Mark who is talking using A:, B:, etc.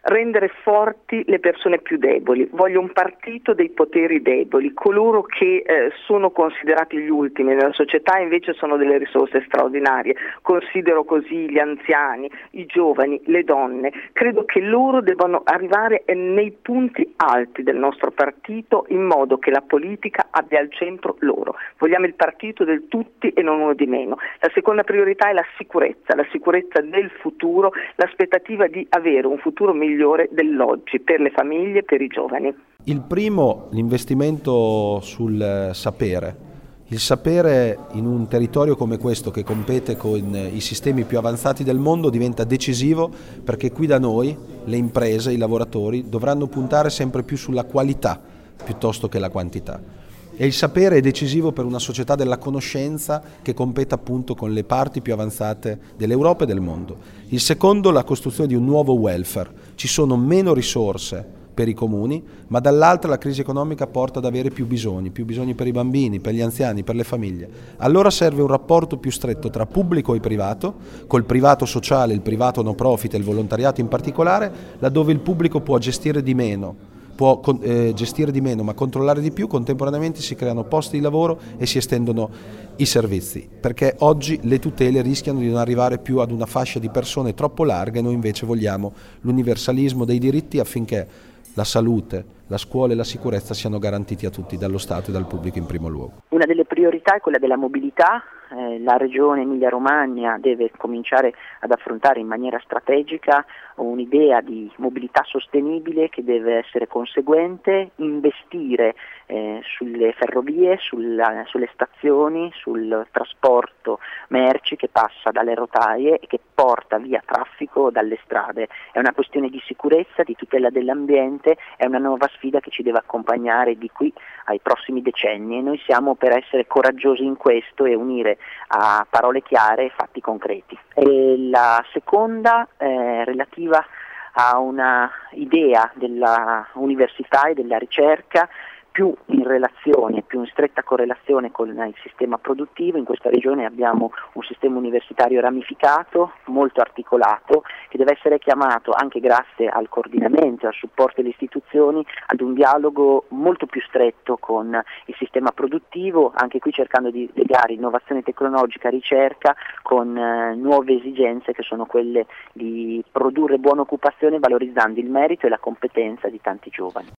A: rendere forti le persone più deboli. Voglio un partito dei poteri deboli, coloro che sono considerati gli ultimi nella società invece sono delle risorse straordinarie. Considero così gli anziani, i giovani, le donne. Credo che loro debbano arrivare nei punti alti del nostro partito in modo che la politica abbia al centro loro. Vogliamo il partito del tutti e non uno di meno. La seconda priorità è la sicurezza del futuro, l'aspettativa di avere un futuro migliore dell'oggi per le famiglie e per i giovani.
B: Il primo, l'investimento sul sapere. Il sapere in un territorio come questo che compete con i sistemi più avanzati del mondo diventa decisivo, perché qui da noi le imprese, i lavoratori dovranno puntare sempre più sulla qualità piuttosto che la quantità. E il sapere è decisivo per una società della conoscenza che compete appunto con le parti più avanzate dell'Europa e del mondo. Il secondo, la costruzione di un nuovo welfare. Ci sono meno risorse per i comuni, ma dall'altra la crisi economica porta ad avere più bisogni per i bambini, per gli anziani, per le famiglie. Allora serve un rapporto più stretto tra pubblico e privato, col privato sociale, il privato no profit e il volontariato in particolare, laddove il pubblico può gestire di meno, ma controllare di più. Contemporaneamente si creano posti di lavoro e si estendono i servizi, perché oggi le tutele rischiano di non arrivare più ad una fascia di persone troppo larga, e noi invece vogliamo l'universalismo dei diritti affinché la salute, la scuola e la sicurezza siano garantiti a tutti, dallo Stato e dal pubblico in primo luogo.
C: Una delle priorità è quella della mobilità. La regione Emilia-Romagna deve cominciare ad affrontare in maniera strategica un'idea di mobilità sostenibile che deve essere conseguente, investire sulle ferrovie, sulle stazioni, sul trasporto merci che passa dalle rotaie e che porta via traffico dalle strade. È una questione di sicurezza, di tutela dell'ambiente, è una nuova sfida che ci deve accompagnare di qui ai prossimi decenni, e noi siamo per essere coraggiosi in questo e unire a parole chiare e fatti concreti. E la seconda è relativa a una idea della università e della ricerca più in stretta correlazione con il sistema produttivo. In questa regione abbiamo un sistema universitario ramificato, molto articolato, che deve essere chiamato, anche grazie al coordinamento e al supporto delle istituzioni, ad un dialogo molto più stretto con il sistema produttivo, anche qui cercando di legare innovazione tecnologica, ricerca, con nuove esigenze che sono quelle di produrre buona occupazione valorizzando il merito e la competenza di tanti giovani.